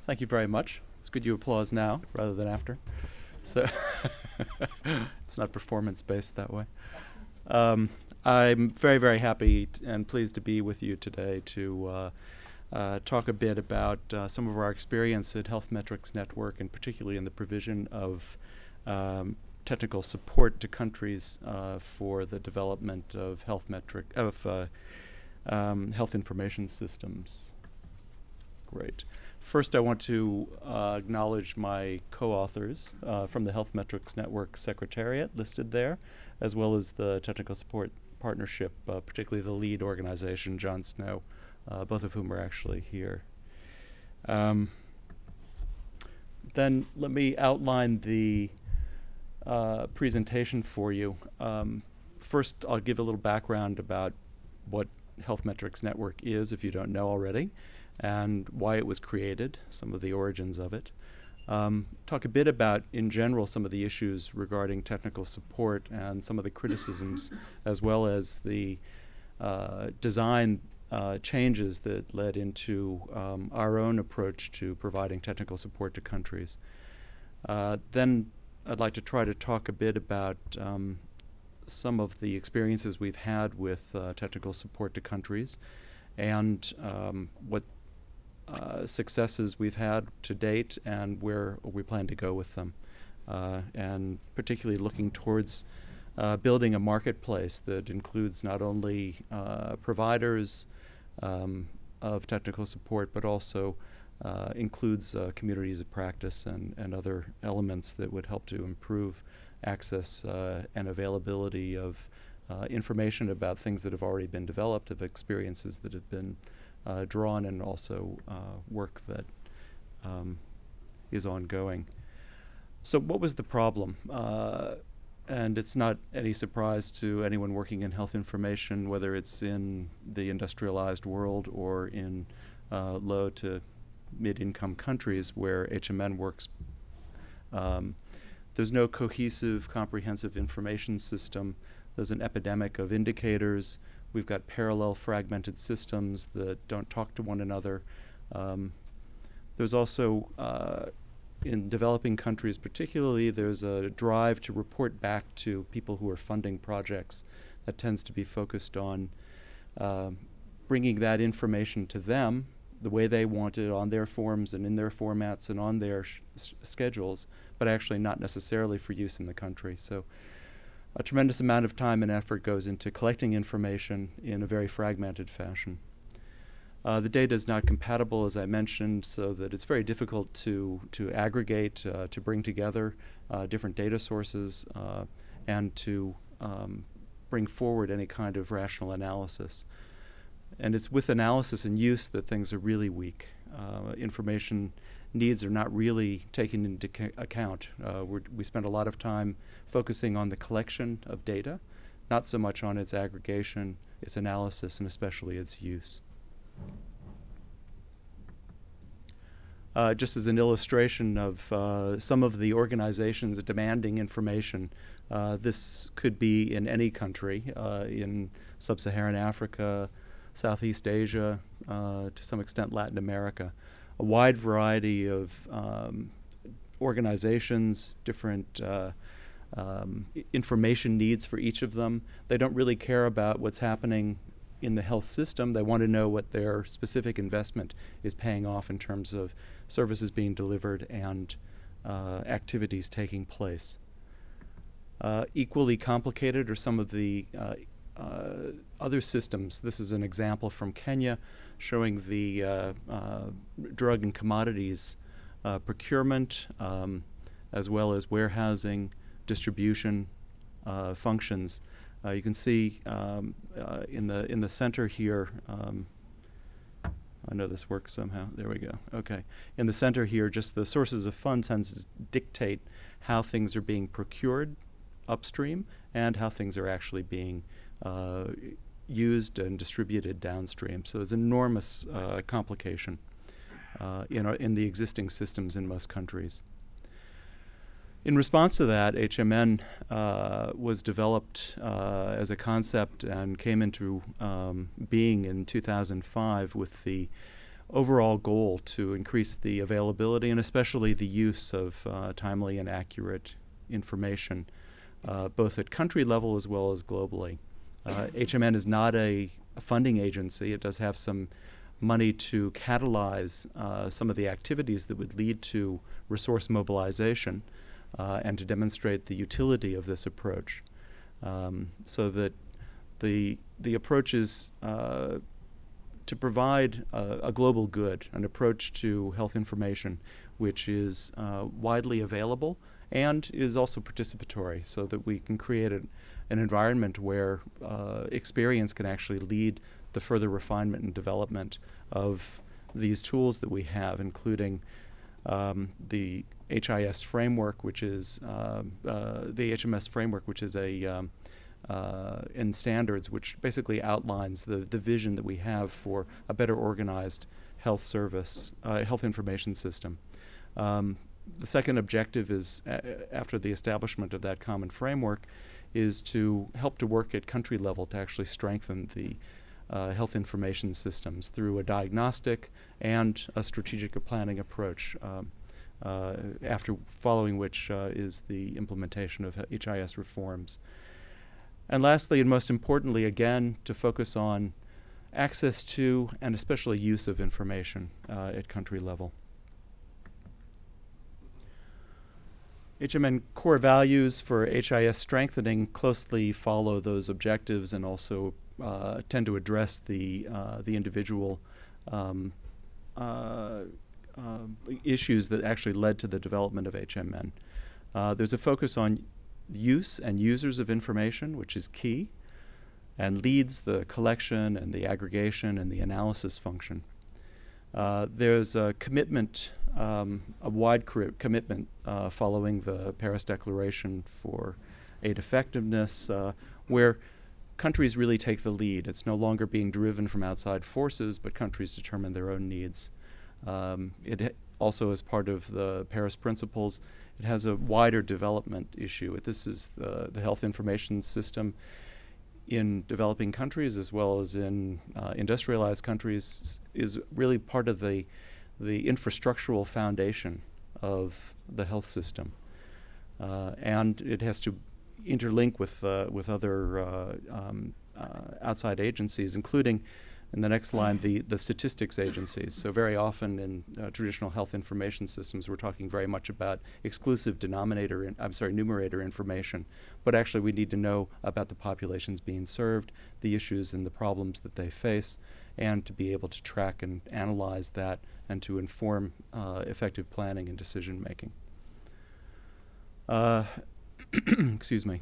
Thank you very much. It's good you applause now rather than after. So it's not performance-based that way. Um, I'm very, very happy and pleased to be with you today to talk a bit about some of our experience at Health Metrics Network, and particularly in the provision of um, technical support to countries for the development of health information systems. Great. First, I want to acknowledge my co-authors from the Health Metrics Network Secretariat listed there, as well as the Technical Support Partnership, particularly the lead organization, John Snow, both of whom are actually here. Um, then let me outline the presentation for you. First, I'll give a little background about what Health Metrics Network is, if you don't know already, and why it was created, some of the origins of it. Talk a bit about, in general, some of the issues regarding technical support and some of the criticisms, as well as the design changes that led into our own approach to providing technical support to countries. Then I'd like to try to talk a bit about some of the experiences we've had with technical support to countries, and what successes we've had to date and where we plan to go with them, and particularly looking towards building a marketplace that includes not only providers of technical support, but also includes communities of practice and other elements that would help to improve access and availability of information about things that have already been developed, of experiences that have been drawn, and also work that is ongoing. So what was the problem? And it's not any surprise to anyone working in health information, whether it's in the industrialized world or in low to mid-income countries where HMN works. There's no cohesive, comprehensive information system. There's an epidemic of indicators. We've got parallel fragmented systems that don't talk to one another. There's also, in developing countries particularly, there's a drive to report back to people who are funding projects that tends to be focused on bringing that information to them the way they want it, on their forms and in their formats and on their schedules, but actually not necessarily for use in the country. So a tremendous amount of time and effort goes into collecting information in a very fragmented fashion. The data is not compatible, as I mentioned, so that it's very difficult to aggregate, to bring together different data sources, and to bring forward any kind of rational analysis. And it's with analysis and use that things are really weak. Information needs are not really taken into account. We spend a lot of time focusing on the collection of data, not so much on its aggregation, its analysis, and especially its use. Just as an illustration of some of the organizations demanding information, this could be in any country, in sub-Saharan Africa, Southeast Asia, to some extent Latin America. A wide variety of organizations, different information needs for each of them. They don't really care about what's happening in the health system. They want to know what their specific investment is paying off in terms of services being delivered and activities taking place. Equally complicated are some of the other systems. This is an example from Kenya showing the drug and commodities procurement, as well as warehousing, distribution functions. You can see in the center here, I know this works somehow. There we go. Okay. In the center here, just the sources of funds tends to dictate how things are being procured upstream and how things are actually being used and distributed downstream. So there's enormous complication in the existing systems in most countries. In response to that, HMN was developed as a concept and came into being in 2005 with the overall goal to increase the availability and especially the use of timely and accurate information, both at country level as well as globally. HMN is not a funding agency. It does have some money to catalyze some of the activities that would lead to resource mobilization and to demonstrate the utility of this approach. So that the approach is to provide a global good, an approach to health information which is widely available and is also participatory, so that we can create an environment where experience can actually lead the further refinement and development of these tools that we have, including the HIS framework, which is the HMS framework, which is a in standards, which basically outlines the vision that we have for a better organized health service, health information system. The second objective is, after the establishment of that common framework, is to help to work at country level to actually strengthen the health information systems through a diagnostic and a strategic planning approach, after following which is the implementation of HIS reforms. And lastly, and most importantly, again, to focus on access to and especially use of information at country level. HMN core values for HIS strengthening closely follow those objectives and also tend to address the individual issues that actually led to the development of HMN. There's a focus on use and users of information, which is key, and leads the collection and the aggregation and the analysis function. There's a commitment, a wide commitment following the Paris Declaration for Aid Effectiveness, where countries really take the lead. It's no longer being driven from outside forces, but countries determine their own needs. It also, as part of the Paris Principles, it has a wider development issue. This is the health information system in developing countries as well as in industrialized countries is really part of the infrastructural foundation of the health system. And it has to interlink with other outside agencies, including, in the next line, the statistics agencies. So very often in traditional health information systems, we're talking very much about exclusive numerator information. But actually, we need to know about the populations being served, the issues and the problems that they face, and to be able to track and analyze that and to inform effective planning and decision making. Excuse me.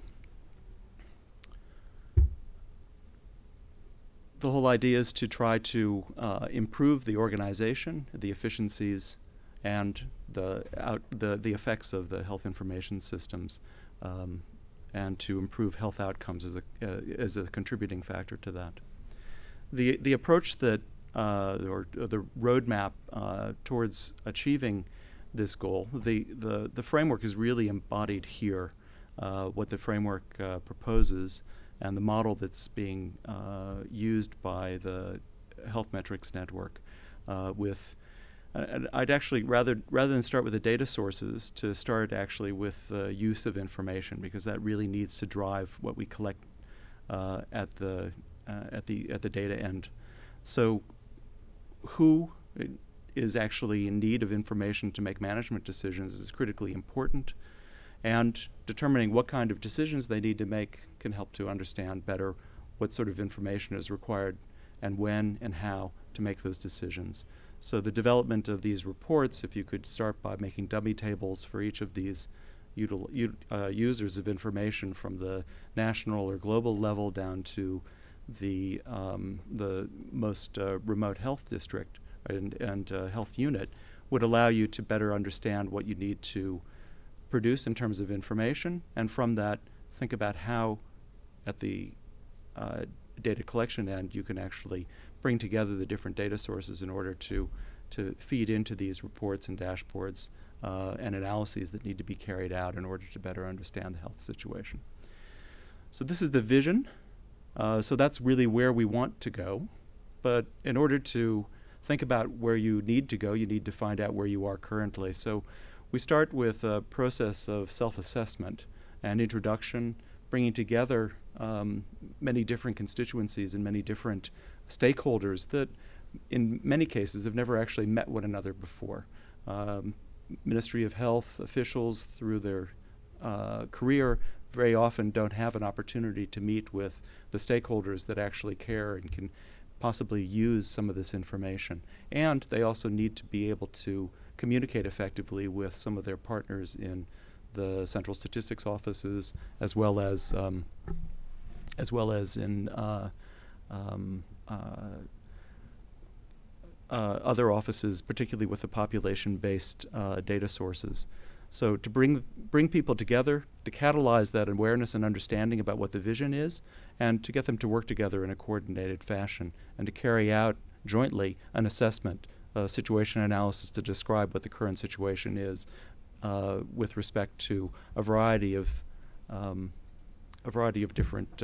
The whole idea is to try to improve the organization, the efficiencies, and the effects of the health information systems, and to improve health outcomes as a contributing factor to that. The approach that or the roadmap towards achieving this goal, the framework is really embodied here. What the framework proposes and the model that's being used by the Health Metrics Network I'd actually, rather than start with the data sources, to start actually with the use of information, because that really needs to drive what we collect at the data end. So who is actually in need of information to make management decisions is critically important, and determining what kind of decisions they need to make can help to understand better what sort of information is required and when and how to make those decisions. So the development of these reports, if you could start by making dummy tables for each of these users of information from the national or global level down to the most remote health district and health unit, would allow you to better understand what you need to produce in terms of information, and from that think about how at the data collection end you can actually bring together the different data sources in order to feed into these reports and dashboards and analyses that need to be carried out in order to better understand the health situation. So this is the vision. So that's really where we want to go. But in order to think about where you need to go, you need to find out where you are currently. So we start with a process of self-assessment and introduction, bringing together many different constituencies and many different stakeholders that in many cases have never actually met one another before. Ministry of Health officials through their career very often don't have an opportunity to meet with the stakeholders that actually care and can possibly use some of this information. And they also need to be able to communicate effectively with some of their partners in the central statistics offices, as well as in other offices, particularly with the population-based data sources. So to bring people together, to catalyze that awareness and understanding about what the vision is, and to get them to work together in a coordinated fashion, and to carry out jointly an assessment, a situation analysis to describe what the current situation is with respect to a variety of different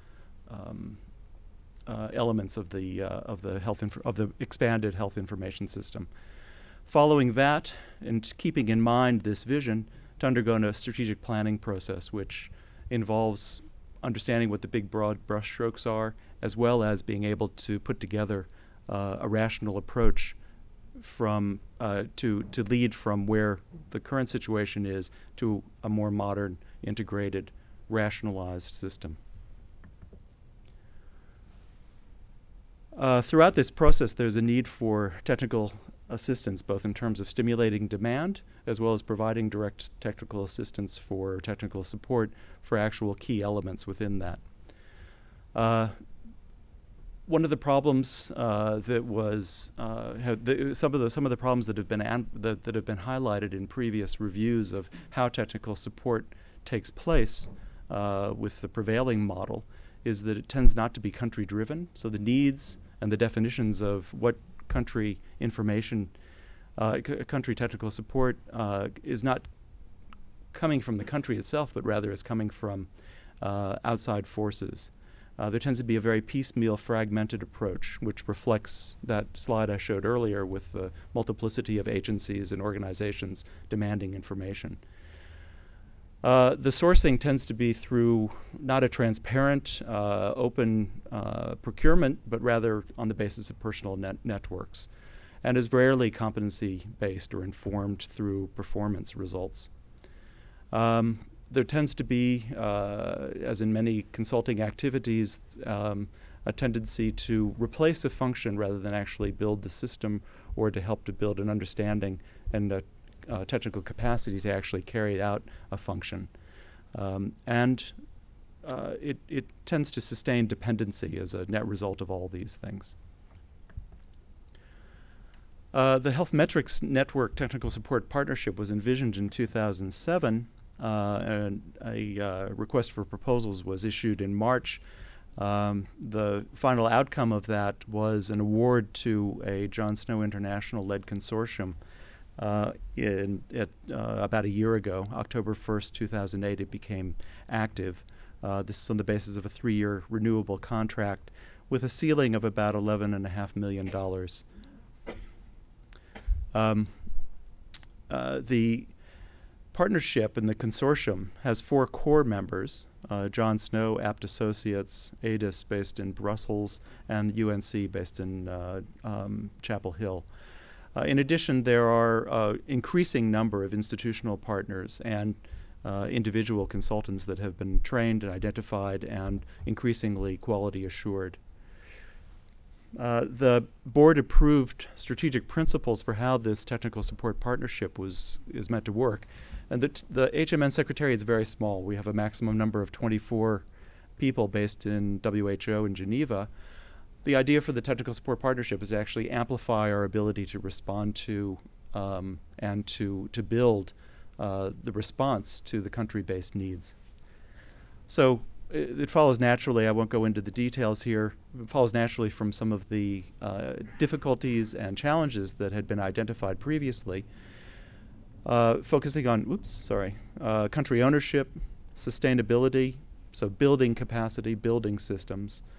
elements of the expanded health information system. Following that, and keeping in mind this vision, to undergo a strategic planning process, which involves understanding what the big broad brushstrokes are, as well as being able to put together a rational approach from to lead from where the current situation is to a more modern, integrated, rationalized system. Throughout this process, there's a need for technical assistance, both in terms of stimulating demand as well as providing direct technical assistance for technical support for actual key elements within that. One of the problems that was some of the problems that have been highlighted in previous reviews of how technical support takes place with the prevailing model is that it tends not to be country driven. So the needs and the definitions of what country information, country technical support is not coming from the country itself, but rather is coming from outside forces. There tends to be a very piecemeal, fragmented approach, which reflects that slide I showed earlier with the multiplicity of agencies and organizations demanding information. The sourcing tends to be through not a transparent, open procurement, but rather on the basis of personal networks, and is rarely competency-based or informed through performance results. There tends to be, as in many consulting activities, a tendency to replace a function rather than actually build the system or to help to build an understanding and a technical capacity to actually carry out a function. It tends to sustain dependency as a net result of all these things. The Health Metrics Network Technical Support Partnership was envisioned in 2007, and a request for proposals was issued in March. The final outcome of that was an award to a John Snow International-led consortium about a year ago. October 1st, 2008, it became active. This is on the basis of a 3-year renewable contract with a ceiling of about $11.5 million. The partnership and the consortium has 4 core members: John Snow, Apt Associates, ADIS based in Brussels, and UNC based in Chapel Hill. In addition, there are an increasing number of institutional partners and individual consultants that have been trained and identified and increasingly quality assured. The board approved strategic principles for how this technical support partnership is meant to work. And the HMN Secretariat is very small. We have a maximum number of 24 people based in WHO in Geneva. The idea for the technical support partnership is to actually amplify our ability to respond to and to build the response to the country-based needs. So it follows naturally, I won't go into the details here, it follows naturally from some of the difficulties and challenges that had been identified previously, focusing on, country ownership, sustainability, so building capacity, building systems,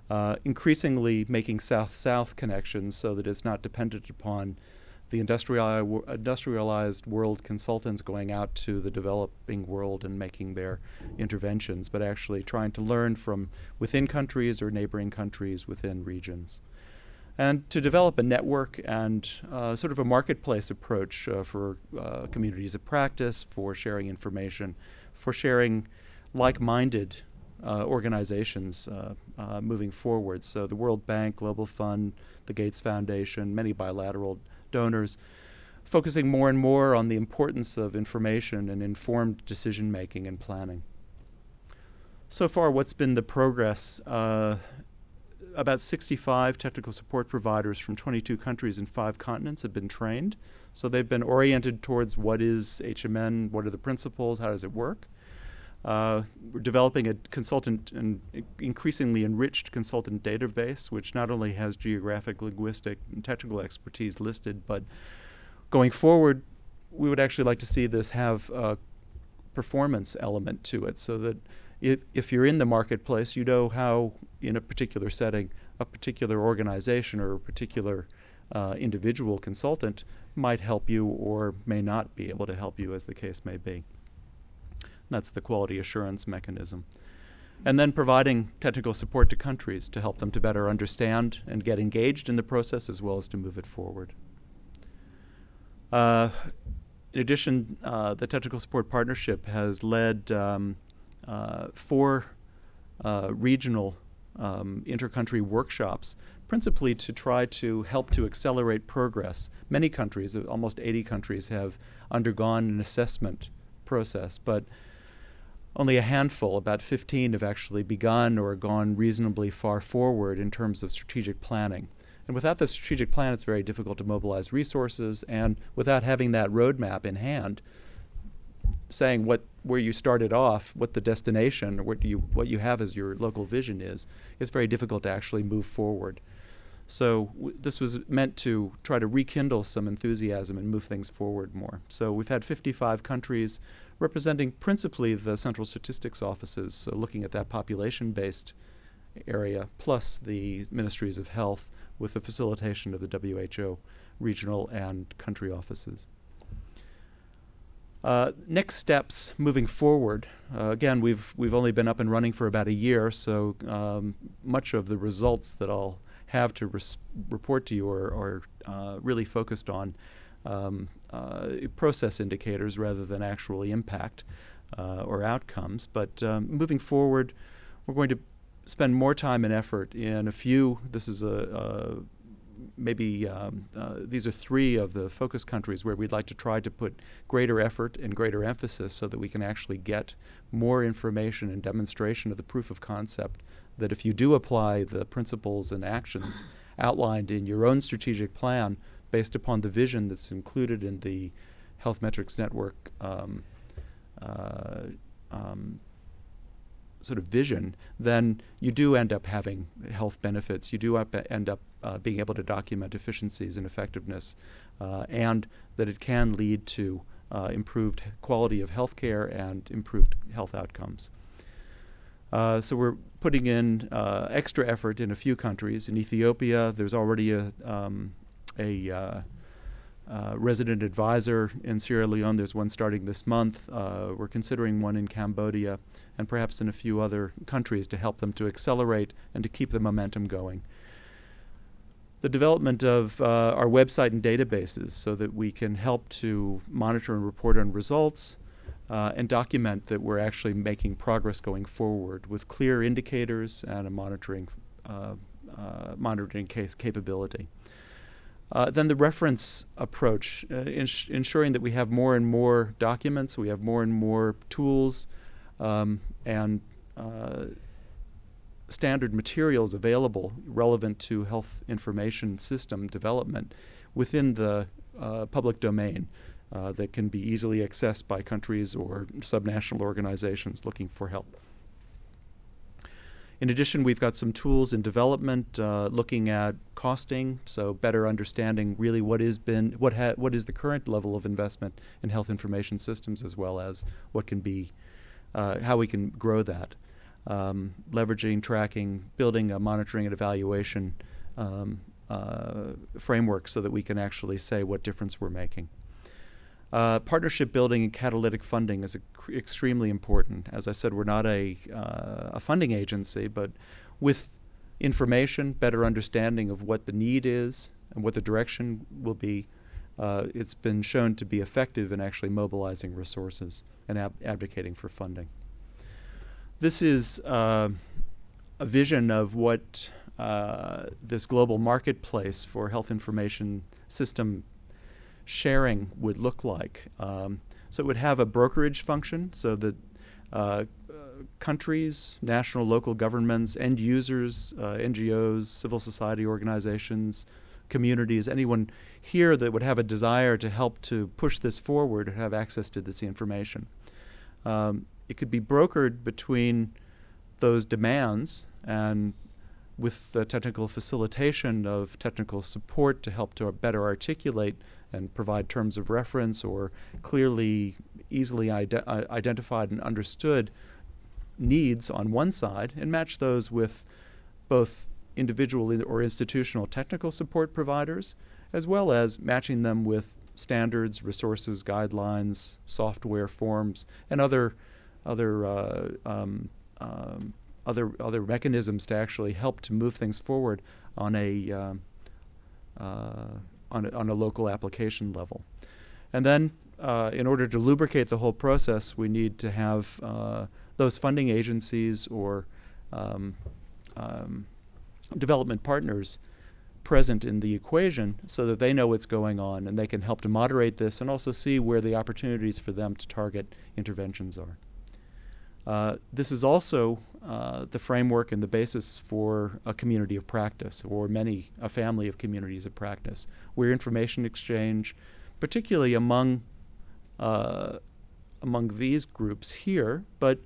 increasingly making south-south connections so that it's not dependent upon the industrialized world consultants going out to the developing world and making their interventions, but actually trying to learn from within countries or neighboring countries within regions. And to develop a network and sort of a marketplace approach for communities of practice, for sharing information, for sharing like-minded organizations moving forward. So the World Bank, Global Fund, the Gates Foundation, many bilateral donors, focusing more and more on the importance of information and informed decision-making and planning. So far, what's been the progress? About 65 technical support providers from 22 countries and 5 continents have been trained. So they've been oriented towards what is HMN, what are the principles, how does it work. We're developing a consultant and increasingly enriched consultant database, which not only has geographic, linguistic, and technical expertise listed, but going forward, we would actually like to see this have a performance element to it, so that if you're in the marketplace, you know how, in a particular setting, a particular organization or a particular individual consultant might help you or may not be able to help you, as the case may be. That's the quality assurance mechanism. And then providing technical support to countries to help them to better understand and get engaged in the process, as well as to move it forward. In addition, the Technical Support Partnership has led 4 regional inter-country workshops, principally to try to help to accelerate progress. Many countries, almost 80 countries, have undergone an assessment process, but only a handful, about 15, have actually begun or gone reasonably far forward in terms of strategic planning. And without the strategic plan, it's very difficult to mobilize resources, and without having that roadmap in hand, saying where you started off, what the destination, or what you have as your local vision is, it's very difficult to actually move forward. So this was meant to try to rekindle some enthusiasm and move things forward more. So we've had 55 countries representing principally the central statistics offices, so looking at that population-based area, plus the ministries of health with the facilitation of the WHO regional and country offices. Next steps moving forward. Again, we've only been up and running for about a year, so much of the results that I'll have to report to you are really focused on process indicators rather than actually impact or outcomes. But moving forward, we're going to spend more time and effort in a few. This is these are 3 of the focus countries where we'd like to try to put greater effort and greater emphasis so that we can actually get more information and demonstration of the proof of concept that if you do apply the principles and actions outlined in your own strategic plan based upon the vision that's included in the Health Metrics Network sort of vision, then you do end up having health benefits. You do end up being able to document efficiencies and effectiveness, and that it can lead to improved quality of healthcare and improved health outcomes. So we're putting in extra effort in a few countries. In Ethiopia, there's already a resident advisor. In Sierra Leone, there's one starting this month. We're considering one in Cambodia and perhaps in a few other countries to help them to accelerate and to keep the momentum going. The development of our website and databases so that we can help to monitor and report on results and document that we're actually making progress going forward with clear indicators and a monitoring case capability. Then the reference approach, ensuring that we have more and more documents, we have more and more tools and standard materials available relevant to health information system development within the public domain that can be easily accessed by countries or subnational organizations looking for help. In addition, we've got some tools in development looking at costing, so better understanding really what is the current level of investment in health information systems, as well as what can be how we can grow that. leveraging, tracking, building a monitoring and evaluation framework so that we can actually say what difference we're making. Partnership building and catalytic funding is extremely important. As I said, we're not a funding agency, but with information, better understanding of what the need is and what the direction will be, it's been shown to be effective in actually mobilizing resources and advocating for funding. This is a vision of what this global marketplace for health information system sharing would look like. So it would have a brokerage function so that countries, national, local governments, end users, NGOs, civil society organizations, communities, anyone here that would have a desire to help to push this forward and have access to this information. It could be brokered between those demands and with the technical facilitation of technical support to help to better articulate and provide terms of reference or clearly, easily identified and understood needs on one side and match those with both individual or institutional technical support providers, as well as matching them with standards, resources, guidelines, software forms, and other mechanisms to actually help to move things forward on a local application level. And then, in order to lubricate the whole process, we need to have those funding agencies or development partners present in the equation so that they know what's going on and they can help to moderate this and also see where the opportunities for them to target interventions are. This is also the framework and the basis for a community of practice, or a family of communities of practice, where information exchange, particularly among these groups here, but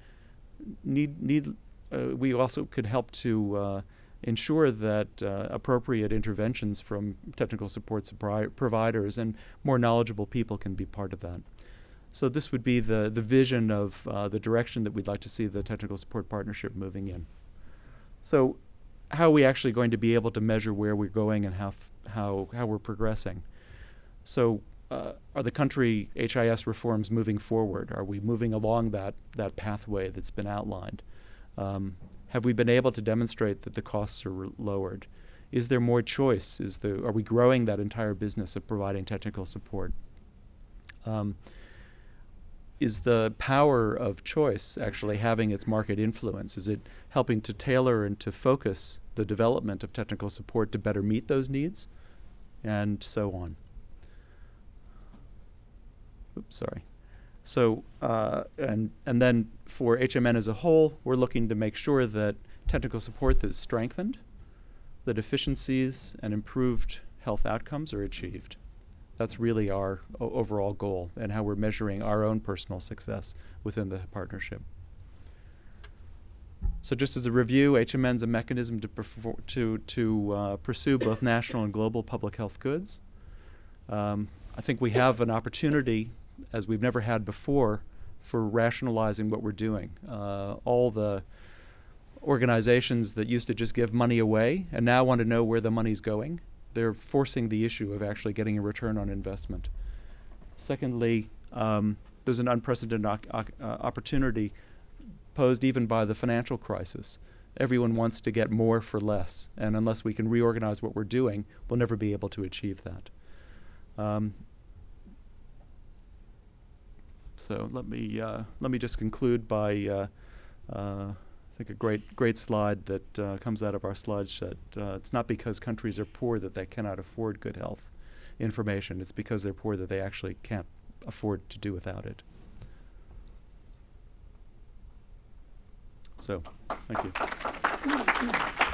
we also could help to ensure that appropriate interventions from technical support providers and more knowledgeable people can be part of that. So this would be the vision of the direction that we'd like to see the technical support partnership moving in. So how are we actually going to be able to measure where we're going and how we're progressing? So are the country HIS reforms moving forward? Are we moving along that pathway that's been outlined? Have we been able to demonstrate that the costs are lowered? Is there more choice? Are we growing that entire business of providing technical support? Is the power of choice actually having its market influence? Is it helping to tailor and to focus the development of technical support to better meet those needs? And so on. Oops, sorry. So, and then for HMN as a whole, we're looking to make sure that technical support is strengthened, that efficiencies and improved health outcomes are achieved. That's really our overall goal and how we're measuring our own personal success within the partnership. So just as a review, HMN is a mechanism to pursue both national and global public health goods. I think we have an opportunity, as we've never had before, for rationalizing what we're doing. All the organizations that used to just give money away and now want to know where the money's going, they're forcing the issue of actually getting a return on investment. Secondly, there's an unprecedented opportunity posed even by the financial crisis. Everyone wants to get more for less, and unless we can reorganize what we're doing, we'll never be able to achieve that. So let me just conclude by I think a great slide that comes out of our slide set. It's not because countries are poor that they cannot afford good health information. It's because they're poor that they actually can't afford to do without it. So, thank you.